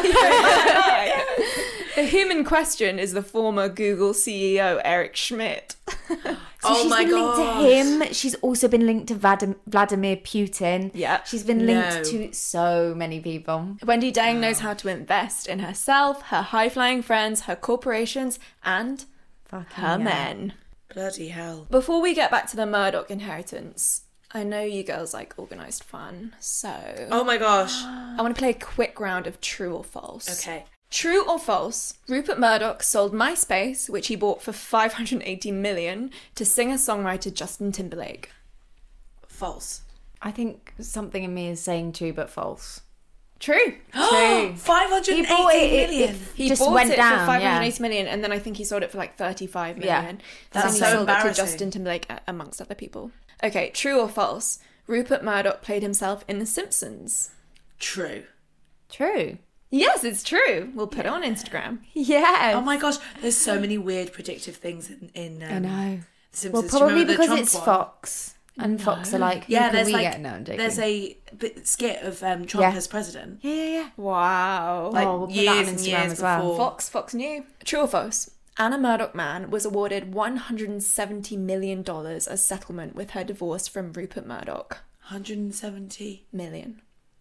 The him in question is the former Google CEO Eric Schmidt. So Oh she's my been linked gosh. to him. She's also been linked to Vladimir Putin. Yeah. She's been linked No. to so many people. Wendy Deng knows how to invest in herself, her high-flying friends, her corporations, and Fucking her yeah. men. Bloody hell. Before we get back to the Murdoch inheritance, I know you girls like organised fun, so Oh my gosh. I want to play a quick round of true or false. Okay. True or false, Rupert Murdoch sold MySpace, which he bought for $580 million, to singer-songwriter Justin Timberlake. False. I think something in me is saying true but false. True. True. 580 He bought it, million. He just bought went it down, for yeah. $580 million, and then I think he sold it for like $35 million. Yeah. That's and he so sold it to embarrassing. Justin Timberlake amongst other people. Okay, true or false? Rupert Murdoch played himself in The Simpsons. True. True. Yes, it's true. We'll put it on Instagram. Yeah. Oh my gosh. There's so many weird predictive things in I know. Simpsons. Well, Do you probably remember the because Trump it's one? Fox. And Fox are like, Yeah, who can there's we like get? No, I'm joking. there's a skit of Trump Yeah. as president. Yeah. Wow. Like Oh, we'll put that years on and Instagram years as well. before. Fox knew. True or false? Anna Murdoch Mann was awarded $170 million as settlement with her divorce from Rupert Murdoch. 170 million.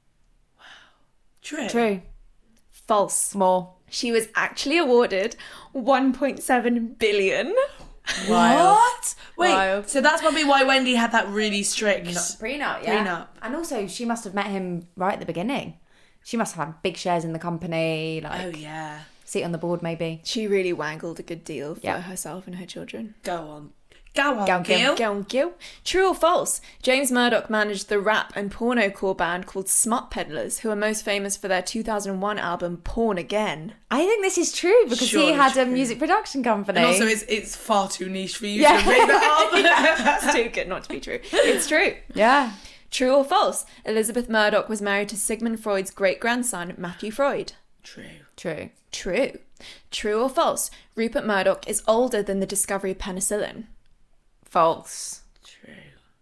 True. False. More. She was actually awarded 1.7 billion. What? Wait, Wild. so that's probably why Wendy had that really strict Prenup, prenup. And also, she must have met him right at the beginning. She must have had big shares in the company, like Oh yeah. seat on the board maybe. She really wangled a good deal for Yeah. herself and her children. Go on. Go on, Go on, Gil. Go on, Gil. True or false? James Murdoch managed the rap and pornocore band called Smut Peddlers, who are most famous for their 2001 album Porn Again. I think this is true because Surely he had a true. music production company. And also, it's far too niche for you Yeah. to make that up. It's too good not to be true. It's true. yeah. True or false? Elizabeth Murdoch was married to Sigmund Freud's great-grandson, Matthew Freud. True. True. True. True or false? Rupert Murdoch is older than the discovery of penicillin. False. True.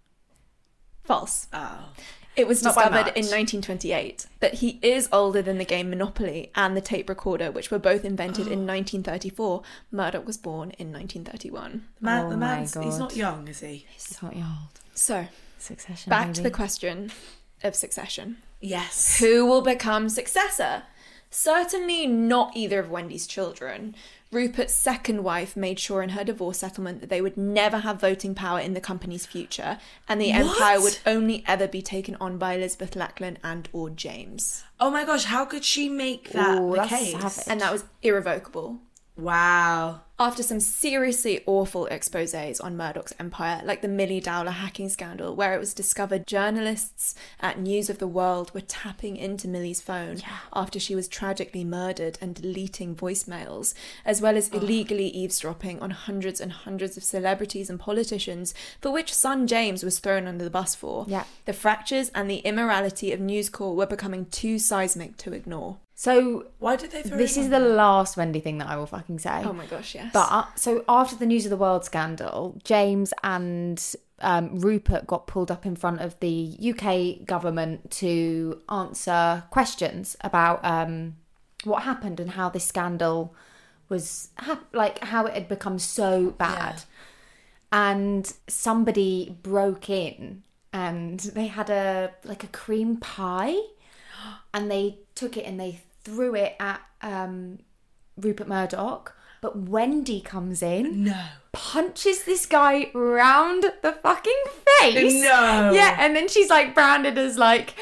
False. Oh. It was Not by discovered much. in 1928, but he is older than the game Monopoly and the tape recorder, which were both invented in 1934. Murdoch was born in 1931. Oh my The man's, he's God. not young, is he? It's not your old. So, Succession. back to baby. the question of succession. Yes. Who will become successor? Certainly not either of Wendy's children. Rupert's second wife made sure in her divorce settlement that they would never have voting power in the company's future, and the empire would only ever be taken on by Elizabeth Lachlan and or James. Oh my gosh, how could she make that Ooh, the that's case? savage. And that was irrevocable. Wow. After some seriously awful exposés on Murdoch's empire, like the Millie Dowler hacking scandal, where it was discovered journalists at News of the World were tapping into Millie's phone after she was tragically murdered and deleting voicemails, as well as illegally eavesdropping on hundreds and hundreds of celebrities and politicians, for which son James was thrown under the bus for. Yeah. The fractures and the immorality of News Corp were becoming too seismic to ignore. So Why did they throw this him is on? the last Wendy thing that I will fucking say. Oh my gosh, yes. But so after the News of the World scandal, James and Rupert got pulled up in front of the UK government to answer questions about what happened and how this scandal was how it had become so bad. Yeah. And somebody broke in and they had a cream pie and they took it and they threw it at Rupert Murdoch. But Wendy comes in, No. punches this guy round the fucking face. No. Yeah, and then she's like branded as like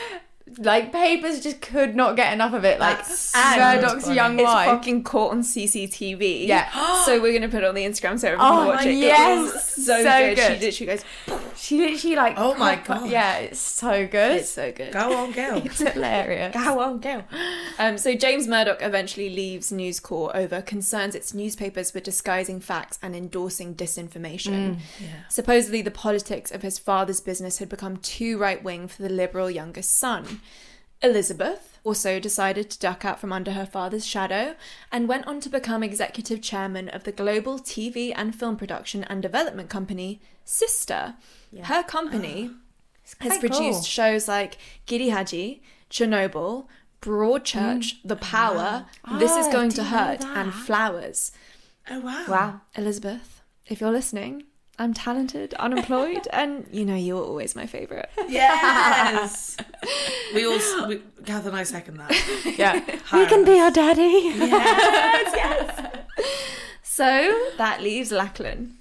Papers just could not get enough of it. Like That's Murdoch's funny. young It's wife. fucking caught on CCTV. Yeah. So we're going to put it on the Instagram so everyone Oh can watch my- it. yes. It was So so, good. good. She literally goes, She literally like. Oh my proper- God. Yeah, it's so good. it's so good. Go on, girl. It's hilarious. Go on, go. So James Murdoch eventually leaves News Corp over concerns its newspapers were disguising facts and endorsing disinformation. Supposedly the politics of his father's business had become too right-wing for the liberal youngest son. Elizabeth also decided to duck out from under her father's shadow and went on to become executive chairman of the global TV and film production and development company Sister. Her company has quite produced cool. shows like Giri Haji, Chernobyl, Broadchurch, The Power, This Is Oh, Going I to didn't know Hurt, that. and Flowers. Oh, wow. Wow. Elizabeth, if you're listening, I'm talented, unemployed, and you're always my favourite. Yes. Kath and I second that. Yeah. Hire We can be us. our daddy. So that leaves Lachlan.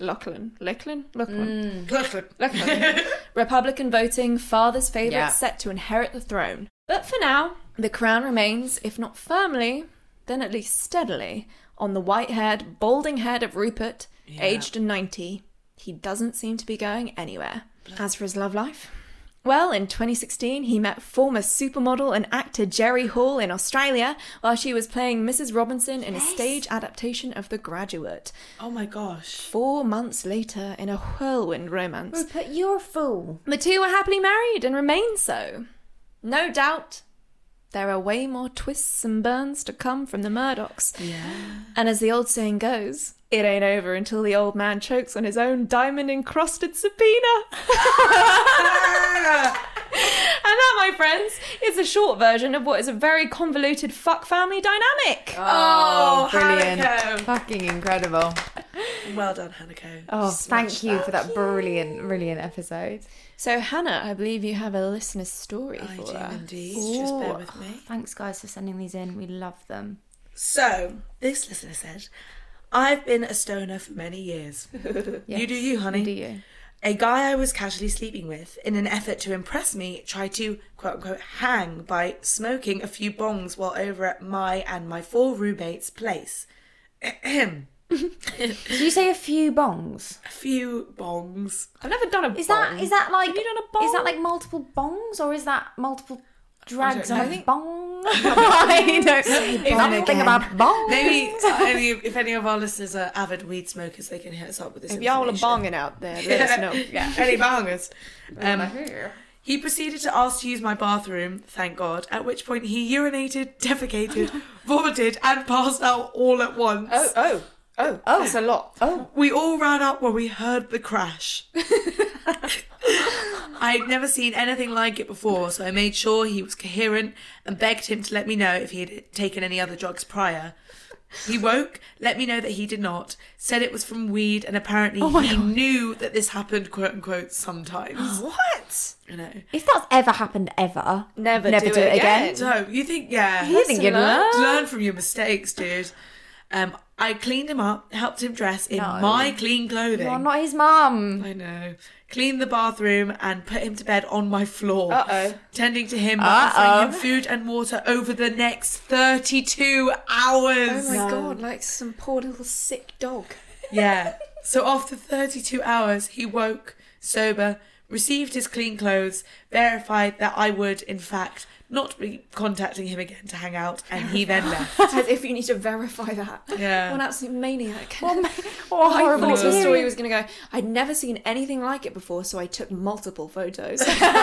Republican voting, father's favourite Yeah. set to inherit the throne. But for now, the crown remains, if not firmly, then at least steadily, on the white-haired, balding head of Rupert, aged 90. He doesn't seem to be going anywhere. As for his love life, well, in 2016, he met former supermodel and actor Jerry Hall in Australia while she was playing Mrs. Robinson in a stage adaptation of The Graduate. Oh my gosh. 4 months later, in a whirlwind romance, Rupert, you're a fool. the two were happily married and remain so. No doubt, there are way more twists and burns to come from the Murdochs. Yeah. And as the old saying goes, it ain't over until the old man chokes on his own diamond-encrusted subpoena. that, my friends, is a short version of what is a very convoluted fuck family dynamic. Oh, brilliant. Hanako. Fucking incredible. Well done, Hanako. Oh, Smashed thank you that. for that brilliant episode. So, Hannah, I believe you have a listener story I for do us. indeed. Just bear with me. Thanks, guys, for sending these in. We love them. So, this listener said, I've been a stoner for many years. You do you, honey. Do you? A guy I was casually sleeping with, in an effort to impress me, tried to, quote-unquote, hang by smoking a few bongs while over at my and my 4 roommates' place. Did you say a few bongs? A few bongs. I've never done a Is bong. that like Have you done a bong? Is that like multiple bongs or is that multiple drags don't on know. a bong? I don't know nothing about bongs. Maybe if any of our listeners are avid weed smokers, they can hit us up with this If y'all are information. bonging out there, let us know. Yeah, any bongers. He proceeded to ask to use my bathroom, thank God, at which point he urinated, defecated, vomited, and passed out all at once. Oh, that's a lot. Oh, We all ran up when we heard the crash. I'd never seen anything like it before, so I made sure he was coherent and begged him to let me know if he had taken any other drugs prior. He woke, let me know that he did not, said it was from weed, and apparently he knew that this happened, quote unquote, sometimes. What? I know. if that's ever happened ever, Never do it again. So, you think, yeah. You think you'd learn? Learn from your mistakes, dude. I cleaned him up, helped him dress in No. my clean clothing. You're not his mum. I know. Cleaned the bathroom and put him to bed on my floor. Uh-oh. Tending to him by offering him food and water over the next 32 hours. Oh my god, like some poor little sick dog. Yeah. So after 32 hours, he woke, sober, received his clean clothes, verified that I would, in fact, not be contacting him again to hang out, and he then left. As if you need to verify that. Yeah. What an absolute maniac. What I horrible thought the story story. was going to go, I'd never seen anything like it before, so I took multiple photos.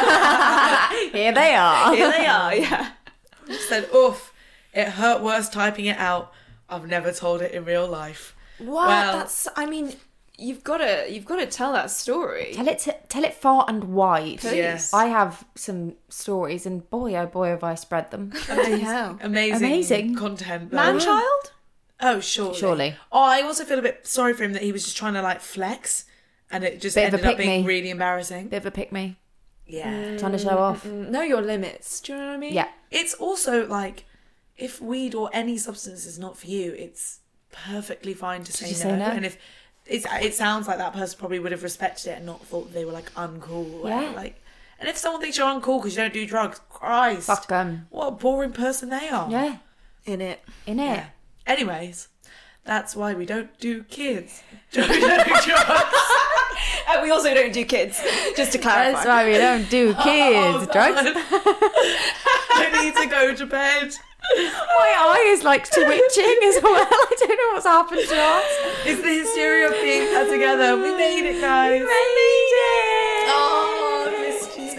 Here they are. Here they are, yeah. Said, oof, it hurt worse typing it out. I've never told it in real life. What? Well- That's, I mean, you've got to tell that story. Tell it far and wide. Please. Yes. I have some stories, and boy, oh boy, have I spread them. Bloody hell. Amazing content. Though. Man-child? Oh, surely. Oh, I also feel a bit sorry for him that he was just trying to like flex, and it just Bit of a ended up being pick-me. really embarrassing. Bit of a pick me, Yeah. trying to show off. Know your limits. Do you know what I mean? Yeah, It's also like, if weed or any substance is not for you, it's perfectly fine to say you no. say no? And if it sounds like that person probably would have respected it and not thought they were like uncool. Or whatever. Yeah. Like, and if someone thinks you're uncool because you don't do drugs, Christ, fuck them. what a boring person they are. Yeah, In it. in it. Yeah. Anyways, that's why we don't do kids. We don't do drugs. We also don't do kids, just to clarify. That's why we don't do kids. Oh, Drugs. God. I need to go to bed. My eye is like twitching as well. I don't know what's happened to us. It's the hysteria of being put together. We made it, guys. We made it. Oh, I missed you.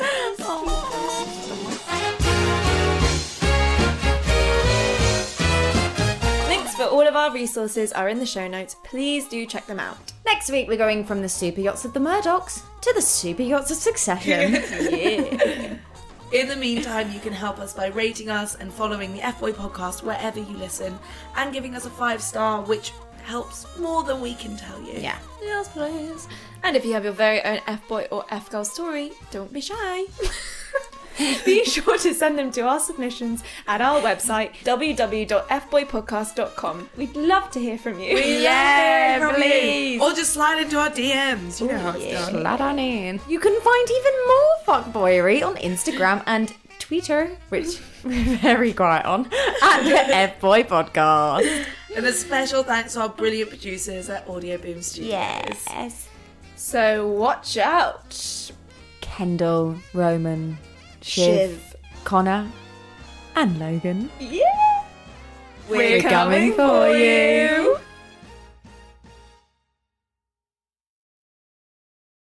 Links for all of our resources are in the show notes. Please do check them out. Next week, we're going from the super yachts of the Murdochs to the super yachts of Succession. Yeah. In the meantime, you can help us by rating us and following the F-Boy podcast wherever you listen and giving us a 5-star, which helps more than we can tell you. Yeah. Yes, please. And if you have your very own F-boy or F-girl story, don't be shy. Be sure to send them to our submissions at our website, www.fboypodcast.com. We'd love to hear from you. Yeah, From you. please. Or just slide into our DMs. You know how it's done. Slide on in. You can find even more fuckboyery on Instagram and Twitter, which we're very quiet on, at the F-Boy Podcast. And a special thanks to our brilliant producers at Audio Boom Studios. Yes. So watch out. Kendall, Roman, Shiv, Connor, and Logan. Yeah. We're coming for you.